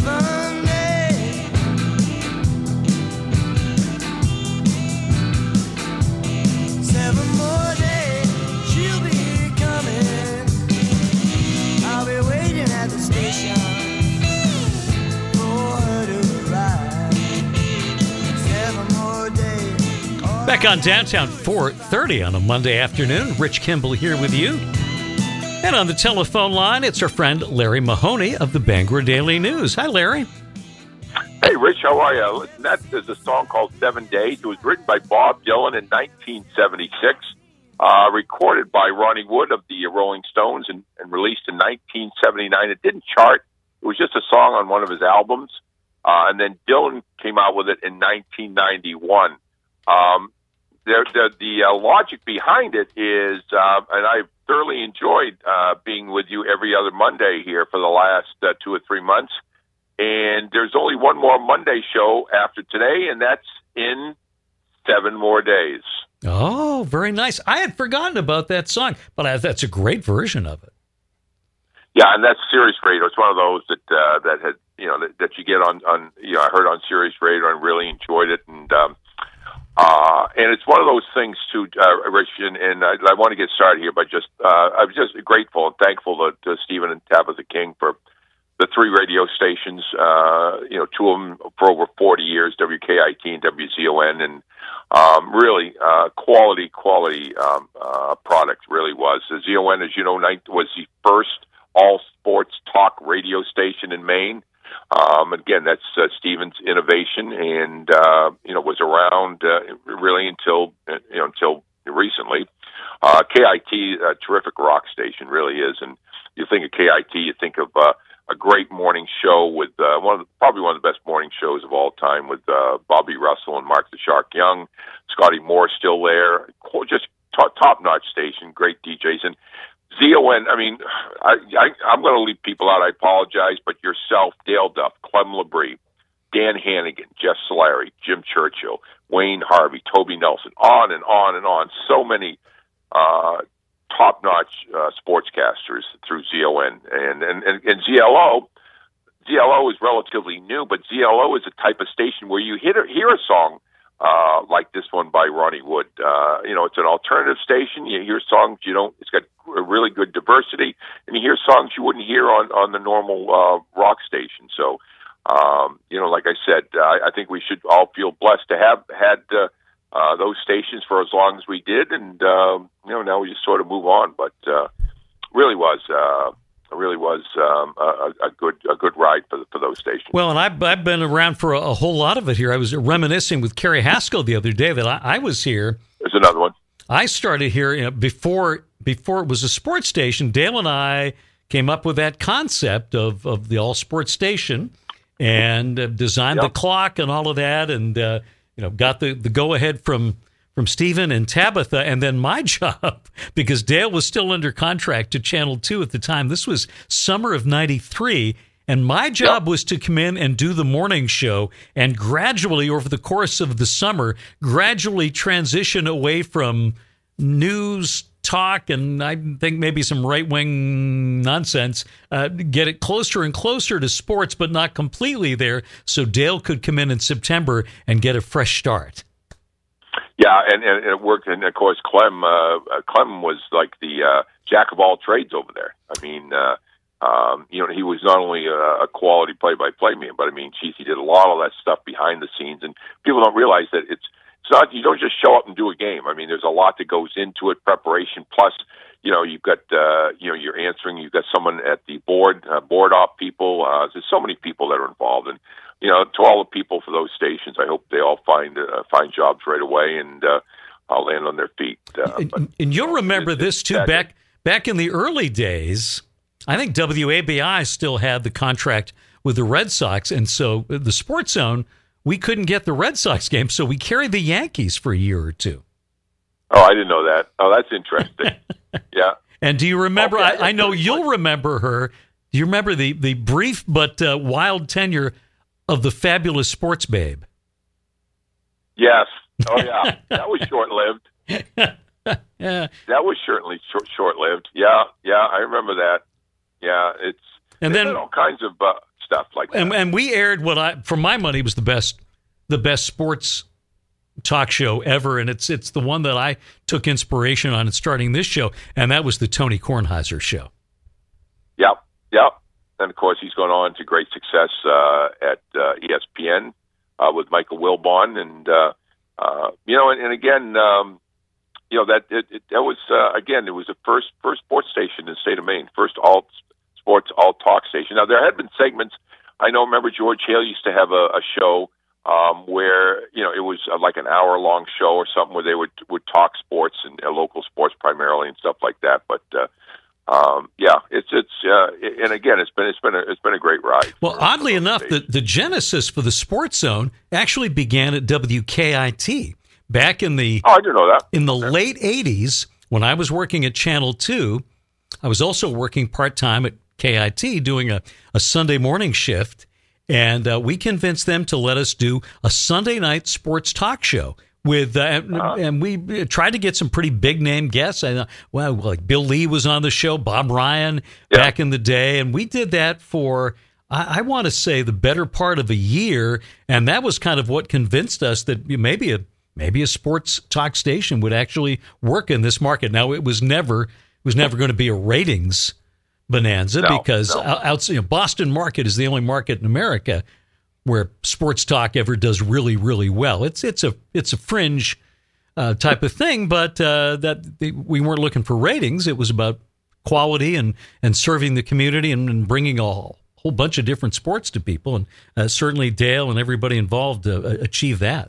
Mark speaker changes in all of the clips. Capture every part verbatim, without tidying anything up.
Speaker 1: seven days. Seven more days, she'll be coming. I'll be waiting at the station for her to arrive. Seven more days.
Speaker 2: Back on Downtown four thirty on a Monday afternoon. Rich Kimball here with you. And on the telephone line, it's our friend Larry Mahoney of the Bangor Daily News. Hi, Larry.
Speaker 3: Hey, Rich, how are you? Listen, that is a song called Seven Days. It was written by Bob Dylan in nineteen seventy-six, uh, recorded by Ronnie Wood of the Rolling Stones, and, and released in nineteen seventy-nine. It didn't chart. It was just a song on one of his albums. Uh, and then Dylan came out with it in nineteen ninety-one. Um, the the, the uh, logic behind it is, uh, and I've thoroughly enjoyed uh, being with you every other Monday here for the last uh, two or three months. And there's only one more Monday show after today, and that's in seven more days.
Speaker 2: Oh, very nice. I had forgotten about that song, but I, that's a great version of it.
Speaker 3: Yeah, and that's Sirius Radio. It's one of those that uh, that had you know that, that you get on on you know I heard on Sirius Radio and really enjoyed it, and um, uh, and it's one of those things too, uh, Rich. And, and I, I want to get started here by just uh, I'm just grateful and thankful to, to Stephen and Tabitha King for the three radio stations. Uh, you know, two of them for over forty years, W K I T and W Z O N, and um, really uh, quality quality um, uh, product really was. The Z O N, as you know, was the first all sports talk radio station in Maine. Um, again, that's uh, Stephen's innovation, and uh, you know was around uh, really until uh, you know until recently. Uh, K I T, a terrific rock station, really is. And you think of K I T, you think of uh, a great morning show with uh, one of the, probably one of the best morning shows of all time with uh, Bobby Russell and Mark the Shark Young, Scotty Moore still there, just top, top-notch station, great D Js. And Z O N, I mean, I, I, I'm going to leave people out. I apologize, but yourself, Dale Duff, Clem Labrie, Dan Hannigan, Jeff Solari, Jim Churchill, Wayne Harvey, Toby Nelson, on and on and on. So many uh, top-notch uh, sportscasters through Z O N. And, and, and, and Z L O, Z L O is relatively new, but Z L O is a type of station where you hear, hear a song uh, like this one by Ronnie Wood. Uh, you know, it's an alternative station. You hear songs you don't, it's got a really good diversity, and you hear songs you wouldn't hear on, on the normal uh, rock station. So, um, you know, like I said, uh, I think we should all feel blessed to have had uh, uh, those stations for as long as we did, and, um, you know, now we just sort of move on. But uh, really was... Uh, It really was um, a, a good a good ride for for those stations.
Speaker 2: Well, and I've, I've been around for a, a whole lot of it here. I was reminiscing with Kerry Haskell the other day that I, I was here.
Speaker 3: There's another one.
Speaker 2: I started here you know, before before it was a sports station. Dale and I came up with that concept of, of the all sports station and uh, designed yep. the clock and all of that, and uh, you know got the, the go ahead from. from Stephen and Tabitha, and then my job, because Dale was still under contract to Channel two at the time. This was summer of ninety-three, and my job yep. was to come in and do the morning show, and gradually, over the course of the summer, gradually transition away from news, talk, and I think maybe some right-wing nonsense, uh, get it closer and closer to sports, but not completely there, so Dale could come in in September and get a fresh start.
Speaker 3: Yeah, and, and it worked. And, of course, Clem uh, Clem was like the uh, jack of all trades over there. I mean, uh, um, you know, he was not only a, a quality play-by-play man, but, I mean, geez, he did a lot of that stuff behind the scenes. And people don't realize that it's, it's not, you don't just show up and do a game. I mean, there's a lot that goes into it, preparation, plus, you know, you've got, uh, you know, you're answering, you've got someone at the board, uh, board op people. Uh, there's so many people that are involved. And, you know, to all the people for those stations, I hope they all find uh, find jobs right away, and uh, I'll land on their feet. Uh,
Speaker 2: and,
Speaker 3: but,
Speaker 2: and you'll
Speaker 3: you know,
Speaker 2: remember
Speaker 3: it's,
Speaker 2: this,
Speaker 3: it's
Speaker 2: too, back back in the early days, I think W A B I still had the contract with the Red Sox, and so the Sports Zone, we couldn't get the Red Sox game, so we carried the Yankees for a year or two.
Speaker 3: Oh, I didn't know that. Oh, that's interesting. Yeah.
Speaker 2: And do you remember,
Speaker 3: okay,
Speaker 2: I, I know you'll remember her, do you remember the, the brief but uh, wild tenure of the fabulous Sports Babe?
Speaker 3: Yes. Oh, yeah. That was short-lived.
Speaker 2: Yeah.
Speaker 3: That was certainly short, short-lived. Yeah, yeah, I remember that. Yeah, it's
Speaker 2: and then
Speaker 3: all kinds of uh, stuff like that.
Speaker 2: And, and we aired what I, for my money, was the best, the best sports talk show ever, and it's it's the one that I took inspiration on in starting this show, and that was the Tony Kornheiser show.
Speaker 3: Yep, yep. And of course, he's gone on to great success uh, at uh, E S P N uh, with Michael Wilbon, and uh, uh, you know, and, and again, um, you know that it, it, that was uh, again, it was the first first sports station in the state of Maine, first all sports all talk station. Now there had been segments. I know. Remember, George Hale used to have a, a show. Um, where, you know, it was uh, like an hour long show or something where they would, would talk sports and uh, local sports primarily and stuff like that. But, uh, um, yeah, it's, it's, uh, and again, it's been, it's been a, it's been a great ride.
Speaker 2: Well,
Speaker 3: for,
Speaker 2: oddly
Speaker 3: for
Speaker 2: enough, the, the genesis for the Sports Zone actually began at W K I T back in the,
Speaker 3: oh, I didn't know that.
Speaker 2: in the
Speaker 3: okay.
Speaker 2: late eighties when I was working at Channel two. I was also working part-time at K I T doing a, a Sunday morning shift. And uh, we convinced them to let us do a Sunday night sports talk show with, uh, uh-huh. and we tried to get some pretty big name guests. And well, like Bill Lee was on the show, Bob Ryan yeah. back in the day, and we did that for I, I want to say the better part of a year. And that was kind of what convinced us that maybe a maybe a sports talk station would actually work in this market. Now it was never it was never going to be a ratings bonanza
Speaker 3: no,
Speaker 2: because
Speaker 3: no.
Speaker 2: Out, you know, Boston market is the only market in America where sports talk ever does really, really well. It's it's a it's a fringe uh, type of thing, but uh, that they, we weren't looking for ratings. It was about quality and, and serving the community and, and bringing a whole bunch of different sports to people. And uh, certainly Dale and everybody involved uh, achieved that.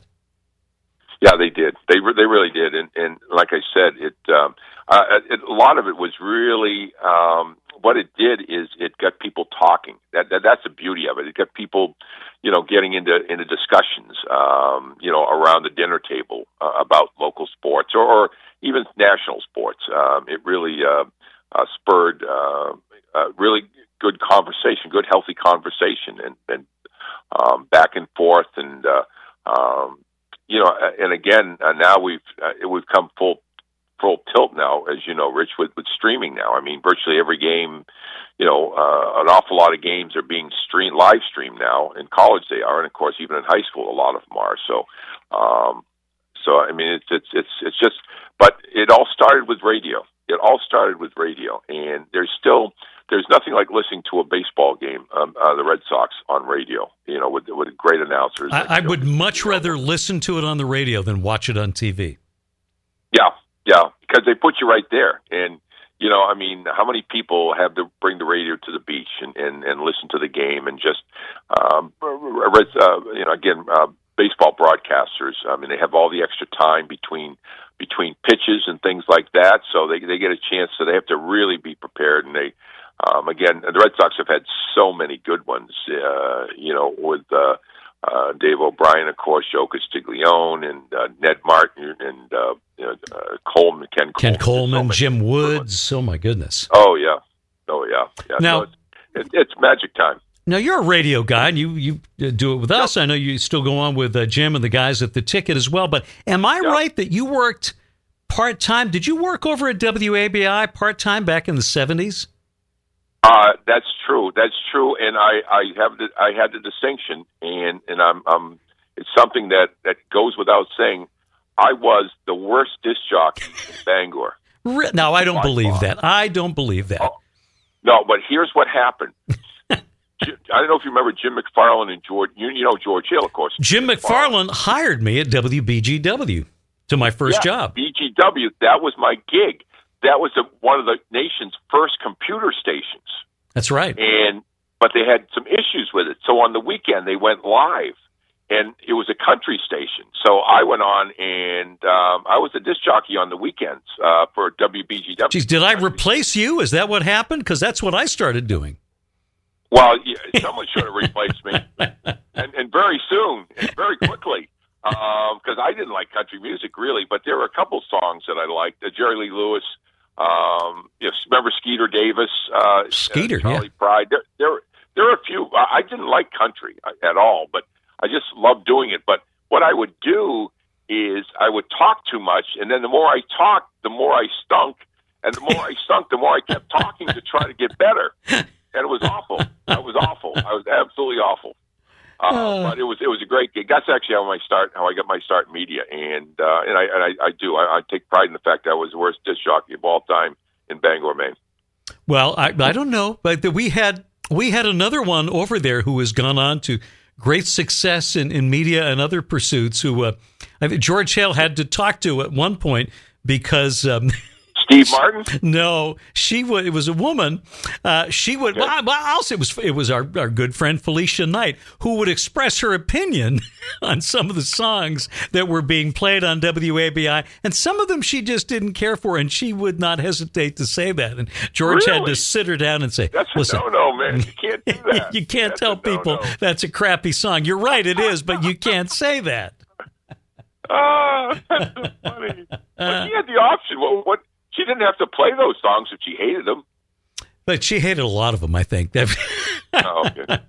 Speaker 3: Yeah, they did. They re- they really did. And and like I said, it, um, uh, it a lot of it was really. Um, What it did is it got people talking. That, that that's the beauty of it. It got people, you know, getting into into discussions, um, you know, around the dinner table uh, about local sports or, or even national sports. Um, it really uh, uh, spurred uh, uh, really good conversation, good healthy conversation, and, and um, back and forth, and uh, um, you know, and again, uh, now we've uh, we've come full. full tilt now, as you know, Rich, with, with streaming now. I mean, virtually every game, you know, uh, an awful lot of games are being streamed, live streamed now. In college they are, and of course, even in high school, a lot of them are. So, um, so I mean, it's it's it's it's just. But it all started with radio. It all started with radio, and there's still there's nothing like listening to a baseball game, um, uh, the Red Sox on radio. You know, with with great announcers.
Speaker 2: I,
Speaker 3: like,
Speaker 2: I
Speaker 3: you know,
Speaker 2: would much rather listen to it on the radio than watch it on T V.
Speaker 3: Yeah. Yeah, because they put you right there. And, you know, I mean, how many people have to bring the radio to the beach and, and, and listen to the game and just, um, uh, you know, again, uh, baseball broadcasters, I mean, they have all the extra time between between pitches and things like that, so they they get a chance, so they have to really be prepared. And they, um, again, the Red Sox have had so many good ones, uh, you know, with uh, uh, Dave O'Brien, of course, Joe Castiglione, and uh, Ned Martin, and uh, you know, uh, Coleman, Ken Coleman,
Speaker 2: Ken Coleman,
Speaker 3: so
Speaker 2: Jim Woods. Oh my goodness!
Speaker 3: Oh yeah, oh yeah. yeah.
Speaker 2: Now
Speaker 3: so it's, it, it's magic time.
Speaker 2: Now you're a radio guy, and you you do it with us. Yep. I know you still go on with uh, Jim and the guys at the Ticket as well. But am I yep. right that you worked part time? Did you work over at W A B I part time back in the seventies?
Speaker 3: Uh, that's true. That's true, and I, I have the, I had the distinction, and and I'm, I'm it's something that, that goes without saying. I was the worst disc jockey in Bangor.
Speaker 2: No, I don't believe far. that. I don't believe that.
Speaker 3: Oh, no, but here's what happened. I don't know if you remember Jim McFarland and George. You, you know George Hill, of course.
Speaker 2: Jim McFarland hired me at W B G W to my first
Speaker 3: yeah,
Speaker 2: job.
Speaker 3: B G W. That was my gig. That was a, one of the nation's first computer stations.
Speaker 2: That's right.
Speaker 3: And but they had some issues with it. So on the weekend they went live, and it was a country station. So I went on, and um, I was a disc jockey on the weekends uh, for W B G W.
Speaker 2: Geez, did I replace you? Is that what happened? Because that's what I started doing.
Speaker 3: Well, yeah, someone should have replaced me, and, and very soon, and very quickly, because um, I didn't like country music really, but there were a couple songs that I liked. Uh, Jerry Lee Lewis. Um, you know, remember Skeeter Davis, uh,
Speaker 2: Skeeter,
Speaker 3: uh, Charlie
Speaker 2: yeah.
Speaker 3: Pride. There, there, there are a few. I didn't like country at all, but I just loved doing it. But what I would do is I would talk too much, and then the more I talked, the more I stunk, and the more I stunk, the more I kept talking to try to get better. and it was awful. It was awful. I was absolutely awful. Uh, uh, but it was it was a great gig. That's actually how my start, how I got my start in media, and uh, and I and I, I do. I, I take pride in the fact that I was the worst disc jockey of all time in Bangor, Maine.
Speaker 2: Well, I I don't know, but we had we had another one over there who has gone on to great success in, in media and other pursuits. Who uh, I mean, George Hale had to talk to at one point because. Um,
Speaker 3: Steve Martin?
Speaker 2: No, she would. It was a woman. Uh, she would.
Speaker 3: Okay.
Speaker 2: Well, well, I'll say it was. It was our, our good friend Felicia Knight who would express her opinion on some of the songs that were being played on W A B I, and some of them she just didn't care for, and she would not hesitate to say that. And George
Speaker 3: Really?
Speaker 2: had to sit her down and say,
Speaker 3: That's a
Speaker 2: "Listen,
Speaker 3: no-no, man. You can't do that.
Speaker 2: you can't
Speaker 3: That's
Speaker 2: tell
Speaker 3: a
Speaker 2: people
Speaker 3: no-no.
Speaker 2: that's a crappy song. You're right, it is, but you can't say that."
Speaker 3: Ah, that's so funny. But she had the option. What? what She didn't have to play those songs if she hated them.
Speaker 2: But she hated a lot of them, I think.
Speaker 3: Oh, okay.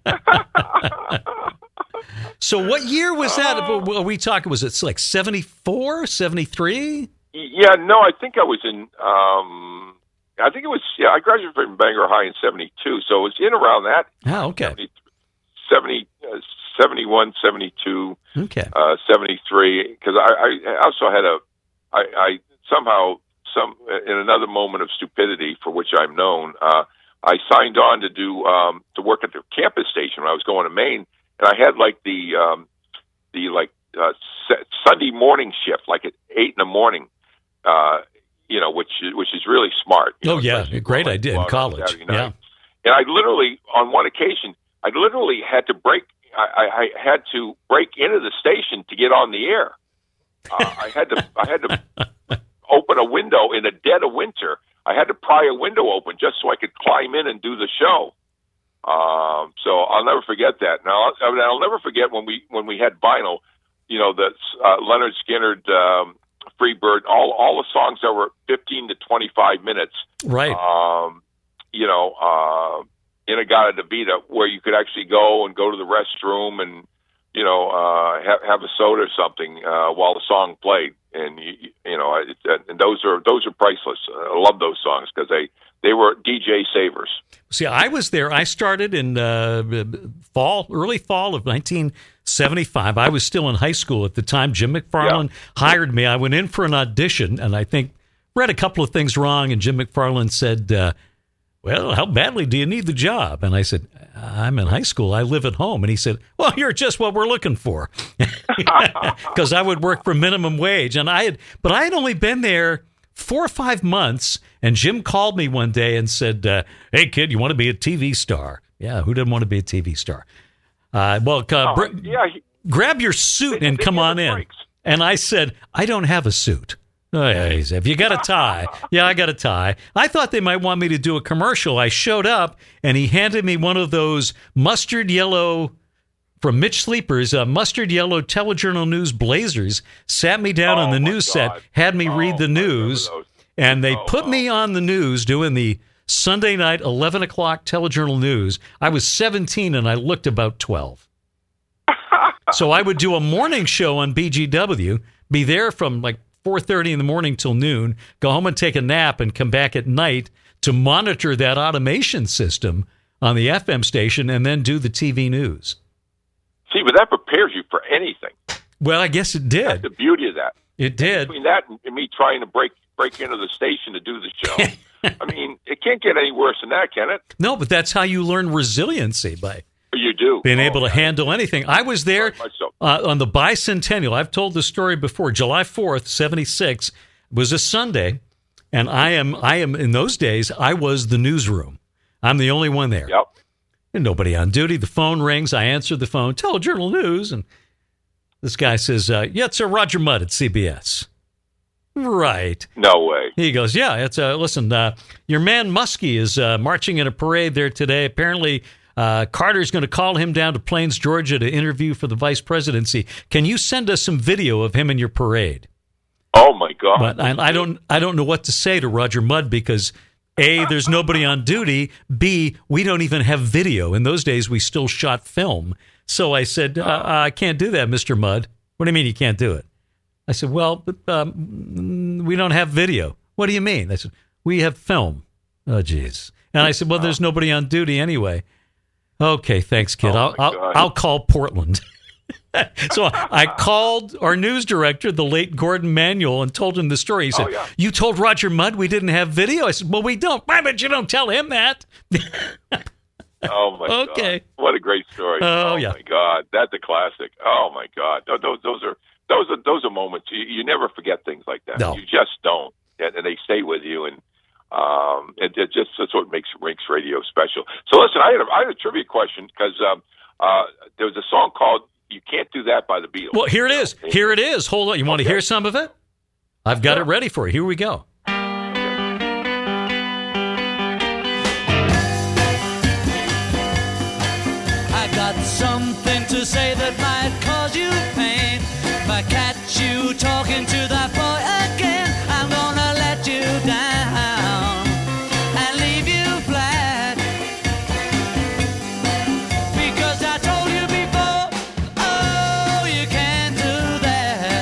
Speaker 2: So what year was that? Are we talking, was it like seventy-four, seventy-three?
Speaker 3: Yeah, no, I think I was in, um, I think it was, yeah, I graduated from Bangor High in seventy-two, so it was in around that.
Speaker 2: Oh, okay.
Speaker 3: seventy, seventy, uh, seventy-one, seventy-two,
Speaker 2: Okay.
Speaker 3: uh, seventy-three, because I, I also had a, I, I somehow, some in another moment of stupidity for which I'm known, uh, I signed on to do um, to work at the campus station when I was going to Maine, and I had like the um, the like uh, Sunday morning shift, like at eight in the morning, uh, you know, which is, which is really smart. You
Speaker 2: Oh
Speaker 3: know,
Speaker 2: yeah,
Speaker 3: especially
Speaker 2: great
Speaker 3: going
Speaker 2: idea
Speaker 3: out
Speaker 2: in
Speaker 3: on
Speaker 2: college.
Speaker 3: Saturday night.
Speaker 2: Yeah,
Speaker 3: and I literally on one occasion, I literally had to break. I, I, I had to break into the station to get on the air. Uh, I had to. I had to. open a window in the dead of winter. I had to pry a window open just so I could climb in and do the show. Um, so I'll never forget that. Now I'll, I'll never forget when we when we had vinyl. You know, the uh, Leonard Skinner, um, Freebird, all all the songs that were fifteen to twenty-five minutes.
Speaker 2: right.
Speaker 3: Um, you know, uh, Inagata Devita, where you could actually go and go to the restroom and you know uh, have have a soda or something uh, while the song played. And you, you know, it, and those are those are priceless. I love those songs because they, they were D J savers.
Speaker 2: See, I was there. I started in uh, fall, early fall of nineteen seventy-five. I was still in high school at the time. Jim McFarland
Speaker 3: Yeah.
Speaker 2: hired me. I went in for an audition, and I think read a couple of things wrong. And Jim McFarland said, uh, "Well, how badly do you need the job?" And I said, "I'm in high school. I live at home." And he said, "Well, you're just what we're looking for," because I would work for minimum wage. And I had, but I had only been there four or five months. And Jim called me one day and said, uh, "Hey, kid, you want to be a T V star?" Yeah, who didn't want to be a T V star? Uh, well, uh,
Speaker 3: Oh,
Speaker 2: br-
Speaker 3: yeah, he,
Speaker 2: grab your suit
Speaker 3: They-
Speaker 2: and
Speaker 3: they
Speaker 2: come
Speaker 3: give
Speaker 2: on
Speaker 3: us
Speaker 2: in.
Speaker 3: breaks.
Speaker 2: And I said, "I don't have a suit." Oh, yeah, he said, "Have you got a tie?" "Yeah, I got a tie." I thought they might want me to do a commercial. I showed up, and he handed me one of those mustard yellow, from Mitch Sleepers, uh, mustard yellow telejournal news blazers, sat me down
Speaker 3: Oh,
Speaker 2: on the
Speaker 3: my
Speaker 2: news
Speaker 3: God.
Speaker 2: set, had me
Speaker 3: Oh,
Speaker 2: read the
Speaker 3: I remember
Speaker 2: news,
Speaker 3: those.
Speaker 2: and they
Speaker 3: Oh,
Speaker 2: put
Speaker 3: wow.
Speaker 2: me on the news doing the Sunday night eleven o'clock telejournal news. I was seventeen, and I looked about twelve. So I would do a morning show on B G W, be there from like four thirty in the morning till noon, go home and take a nap, and come back at night to monitor that automation system on the F M station, and then do the T V news.
Speaker 3: See, but that prepares you for anything.
Speaker 2: Well, I guess it
Speaker 3: That's
Speaker 2: did.
Speaker 3: the beauty of that.
Speaker 2: It did.
Speaker 3: Between that and me trying to break break into the station to do the show, I mean, it can't get any worse than that, can it?
Speaker 2: No, but that's how you learn resiliency, by
Speaker 3: You do.
Speaker 2: being
Speaker 3: Oh,
Speaker 2: able to
Speaker 3: yeah.
Speaker 2: handle anything. I was there
Speaker 3: Very much so.
Speaker 2: uh, on the bicentennial. I've told this story before. July fourth, seventy-six was a Sunday, and I am I am in those days I was the newsroom. I'm the only one there.
Speaker 3: Yep.
Speaker 2: And nobody on duty. The phone rings. I answer the phone. Telejournal News, and this guy says, uh, "Yeah, it's Sir Roger Mudd at C B S." Right.
Speaker 3: No way.
Speaker 2: He goes, "Yeah, it's uh, listen. Uh, your man Muskie is uh, marching in a parade there today. Apparently, uh, Carter's going to call him down to Plains, Georgia, to interview for the vice presidency. Can you send us some video of him in your parade?"
Speaker 3: Oh my God.
Speaker 2: But I, I don't, I don't know what to say to Roger Mudd because A, there's nobody on duty. B, we don't even have video. In those days, we still shot film. So I said, uh, I can't do that, Mister Mudd. What do you mean you can't do it? I said, well, but, um, we don't have video. What do you mean? I said, we have film. Oh, geez. And I said, well, there's nobody on duty anyway. Okay, thanks, kid.
Speaker 3: Oh,
Speaker 2: I'll,
Speaker 3: my
Speaker 2: I'll,
Speaker 3: God.
Speaker 2: I'll call Portland. So I called our news director, the late Gordon Manuel, and told him the story. He said,
Speaker 3: Oh, yeah.
Speaker 2: you told Roger Mudd we didn't have video? I said, well, we don't. Why, but you don't tell him that.
Speaker 3: Oh, my
Speaker 2: Okay.
Speaker 3: God. What a great story.
Speaker 2: Oh,
Speaker 3: Oh,
Speaker 2: yeah.
Speaker 3: my God. That's a classic. Oh, my God. Those, those, those are those are those are moments. You, you never forget things like that.
Speaker 2: No.
Speaker 3: You just don't. And, and they stay with you. And um, it, it just that's what makes Rinks Radio special. So, listen, I had a, I had a trivia question because um, uh, there was a song called You Can't Do That by the Beatles.
Speaker 2: Well, here it is. Here it is. Hold on. You want to
Speaker 3: Okay.
Speaker 2: hear some of it? I've got
Speaker 3: Yeah.
Speaker 2: it ready for you. Here we go.
Speaker 1: I got something to say that might cause you pain. If I catch you talking to that boy again, I'm gonna let you down and leave you flat. Because I told you before, oh, you can't do that.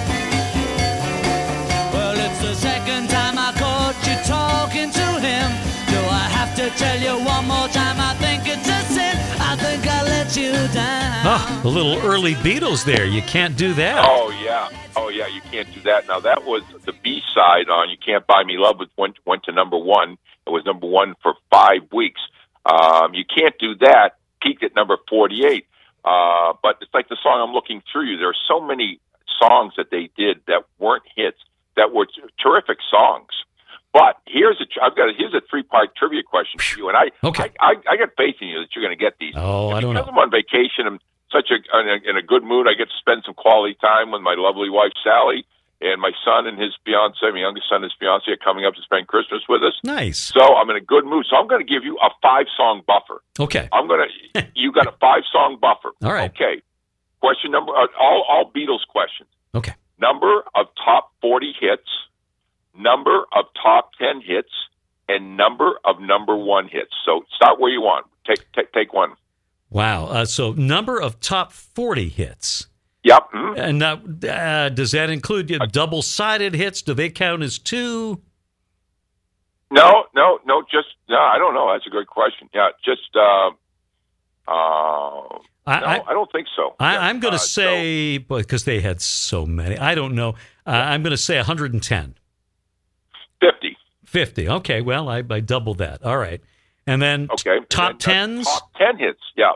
Speaker 1: Well, it's the second time I caught you talking to him. Do I have to tell you one more time? I think it's a sin. I think I let you down.
Speaker 2: Oh, the little early Beatles there. You can't do that.
Speaker 3: Oh yeah, oh yeah, you can't do that. Now that was the B side on "You Can't Buy Me Love," which went went to number one. It was number one for five weeks. Um, you can't do that. Peaked at number forty-eight. Uh, but it's like the song "I'm Looking Through You." There are so many songs that they did that weren't hits that were t- terrific songs. But here's a I've got a, here's a three part trivia question for you, and I
Speaker 2: Okay.
Speaker 3: I, I, I got faith in you that you're going to get these.
Speaker 2: Oh,
Speaker 3: And
Speaker 2: I don't
Speaker 3: because
Speaker 2: know.
Speaker 3: I'm on vacation, I'm such a in, a in a good mood. I get to spend some quality time with my lovely wife Sally and my son and his fiance. My youngest son and his fiance are coming up to spend Christmas with us.
Speaker 2: Nice.
Speaker 3: So I'm in a good mood. So I'm going to give you a five song buffer.
Speaker 2: Okay.
Speaker 3: I'm going to you got a five song buffer.
Speaker 2: All right.
Speaker 3: Okay. Question number uh, all all Beatles questions.
Speaker 2: Okay.
Speaker 3: Number of top forty hits, number of top ten hits, and number of number one hits. So start where you want. Take take take one.
Speaker 2: Wow. Uh, so number of top forty hits.
Speaker 3: Yep. mhm.
Speaker 2: And now, uh, does that include uh, double-sided hits? Do they count as two?
Speaker 3: No, no, no. Just no. I don't know. That's a good question. Yeah. Just. Uh, uh,
Speaker 2: I,
Speaker 3: no,
Speaker 2: I,
Speaker 3: I don't think so.
Speaker 2: I,
Speaker 3: Yeah,
Speaker 2: I'm going to
Speaker 3: uh, so
Speaker 2: say, because they had so many. I don't know. Uh, I'm going to say one hundred ten.
Speaker 3: fifty.
Speaker 2: fifty. Okay. Well, I, I doubled that. All right. And then
Speaker 3: Okay.
Speaker 2: top
Speaker 3: And then, uh,
Speaker 2: tens.
Speaker 3: Top ten hits. Yeah.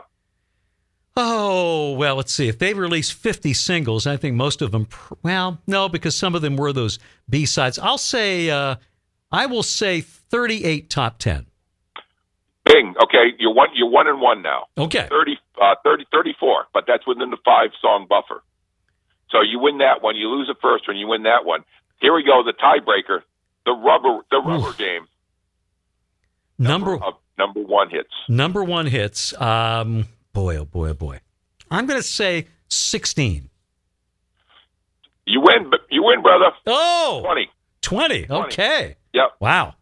Speaker 2: Oh, well, let's see. If they released fifty singles, I think most of them, pr- well, no, because some of them were those B-sides. I'll say, uh, I will say thirty-eight top ten.
Speaker 3: Bing. Okay. You're one. You're one and one now.
Speaker 2: Okay.
Speaker 3: thirty, uh, thirty, thirty-four, but that's within the five song buffer. So you win that one, you lose the first one, you win that one. Here we go, the tiebreaker, the rubber, the rubber
Speaker 2: Oof.
Speaker 3: game.
Speaker 2: Number
Speaker 3: of number one hits.
Speaker 2: number one hits. Um, boy, oh boy, oh boy. I'm going to say sixteen.
Speaker 3: You win, but you win, brother.
Speaker 2: Oh,
Speaker 3: Twenty.
Speaker 2: twenty. Okay.
Speaker 3: Yep.
Speaker 2: Wow.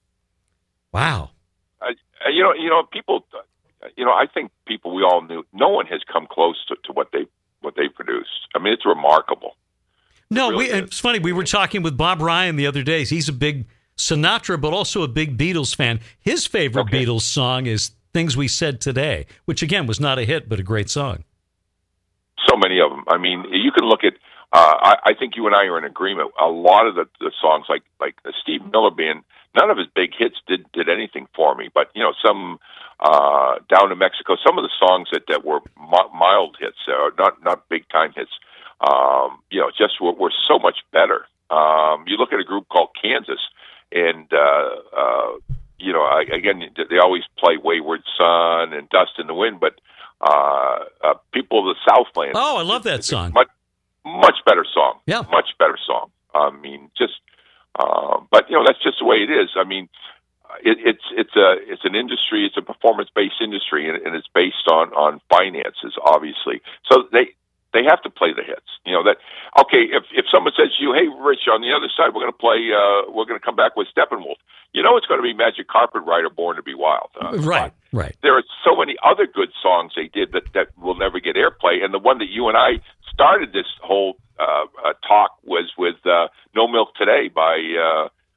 Speaker 2: Wow.
Speaker 3: Uh, you know, you know, people. Uh, you know, I think people we all knew. No one has come close to, to what they what they produced. I mean, it's remarkable.
Speaker 2: No,
Speaker 3: really
Speaker 2: we,
Speaker 3: is.
Speaker 2: it's funny. We were talking with Bob Ryan the other day. He's a big Sinatra, but also a big Beatles fan. His favorite
Speaker 3: Okay.
Speaker 2: Beatles song is Things We Said Today, which, again, was not a hit, but a great song.
Speaker 3: So many of them. I mean, you can look at. Uh, I, I think you and I are in agreement. A lot of the, the songs, like like the Steve Miller Band, none of his big hits did did anything for me. But you know, some uh, Down in Mexico, some of the songs that, that were mi- mild hits, uh, not not big time hits, um, you know, just were, were so much better. Um, you look at a group called Kansas, and uh, uh, you know, I, again, they always play Wayward Son and Dust in the Wind, but uh, uh, people of the Southland.
Speaker 2: Oh, I love that song.
Speaker 3: Much, much better song.
Speaker 2: Yeah.
Speaker 3: Much better song. I mean, just, uh, but you know, that's just the way it is. I mean, it, it's it's a it's an industry. It's a performance based industry, and, and it's based on on finances, obviously. So they they have to play the hits. You know that. Okay, if if someone says to you, "Hey, Rich, on the other side, we're going to play. Uh, we're going to come back with Steppenwolf," you know it's going to be Magic Carpet Ride or Born to Be Wild. Uh,
Speaker 2: Right,
Speaker 3: but
Speaker 2: right.
Speaker 3: there are so many other good songs they did that, that will never get airplay. And the one that you and I started this whole uh, uh, talk was with uh, No Milk Today by uh,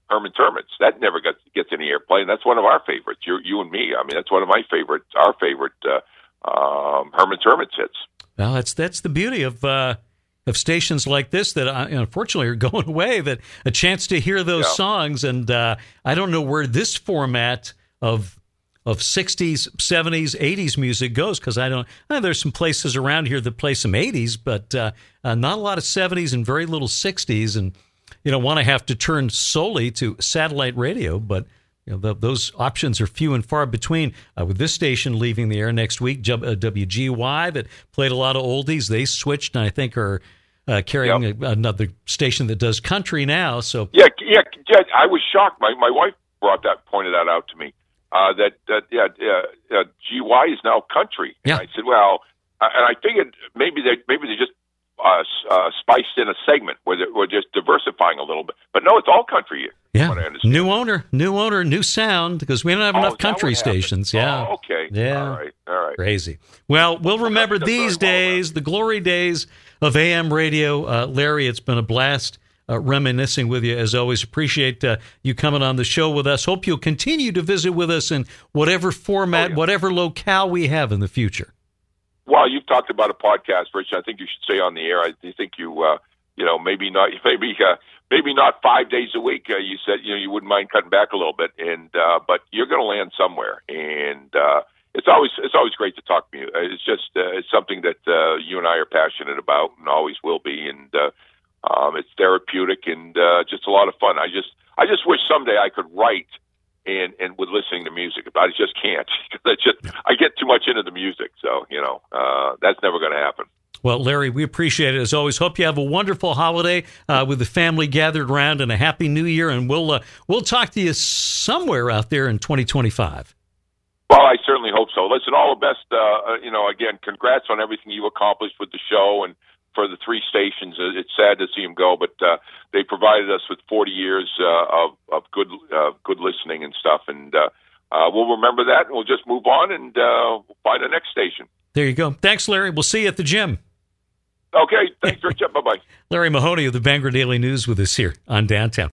Speaker 3: Herman Termits. That never gets gets any airplay, and that's one of our favorites. You, you and me. I mean, that's one of my favorites. Our favorite uh, um, Herman Termits hits.
Speaker 2: Well, that's that's the beauty of uh, of stations like this that uh, unfortunately are going away. That a chance to hear those
Speaker 3: yeah.
Speaker 2: songs, and uh, I don't know where this format of of sixties, seventies, eighties music goes, because I don't. I know there's some places around here that play some eighties, but uh, uh, not a lot of seventies and very little sixties, and you don't want to have to turn solely to satellite radio, but you know, the, those options are few and far between. Uh, with this station leaving the air next week, W G Y that played a lot of oldies, they switched and I think are uh, carrying
Speaker 3: yep.
Speaker 2: a, another station that does country now. So
Speaker 3: yeah, yeah, yeah, I was shocked. My my wife brought that, pointed that out to me. Uh, that that yeah, yeah, uh, G Y is now country.
Speaker 2: Yeah.
Speaker 3: And I said, well, uh, and I figured maybe they maybe they just uh, uh, spiced in a segment where they're, we're just diversifying a little bit. But no, it's all country.
Speaker 2: Yeah,
Speaker 3: what I understand.
Speaker 2: new owner, new owner, new sound, because we don't have
Speaker 3: oh,
Speaker 2: enough country stations. Yeah.
Speaker 3: Oh, okay.
Speaker 2: Yeah.
Speaker 3: All right. All right.
Speaker 2: Crazy. Well, we'll remember
Speaker 3: That's
Speaker 2: these
Speaker 3: very well
Speaker 2: days, the glory days of A M radio. Uh, Larry, it's been a blast uh, reminiscing with you, as always. Appreciate uh, you coming on the show with us. Hope you'll continue to visit with us in whatever format,
Speaker 3: oh, yeah.
Speaker 2: whatever locale we have in the future.
Speaker 3: Well, you've talked about a podcast, Rich. I think you should stay on the air. I think you, uh, you know, maybe not, maybe, uh, maybe not five days a week. Uh, you said, you know, you wouldn't mind cutting back a little bit, and uh, but you're going to land somewhere. And uh, it's always, it's always great to talk to you. It's just, uh, it's something that uh, you and I are passionate about, and always will be. And uh, um, it's therapeutic and uh, just a lot of fun. I just, I just wish someday I could write. And, and with listening to music, but I just can't. I just I get too much into the music, so you know uh, that's never going to happen.
Speaker 2: Well, Larry, we appreciate it as always. Hope you have a wonderful holiday uh, with the family gathered around, and a happy New Year. And we'll uh, we'll talk to you somewhere out there in twenty twenty-five.
Speaker 3: Well, I certainly hope so. Listen, all the best. Uh, you know, again, congrats on everything you accomplished with the show and for the three stations. It's sad to see them go, but uh, they provided us with forty years uh, of of good uh, good listening and stuff, and uh, uh, we'll remember that, and we'll just move on and uh, find the next station.
Speaker 2: There you go. Thanks, Larry. We'll see you at the gym.
Speaker 3: Okay, thanks, Rich. Bye-bye.
Speaker 2: Larry Mahoney of the Bangor Daily News with us here on Downtown.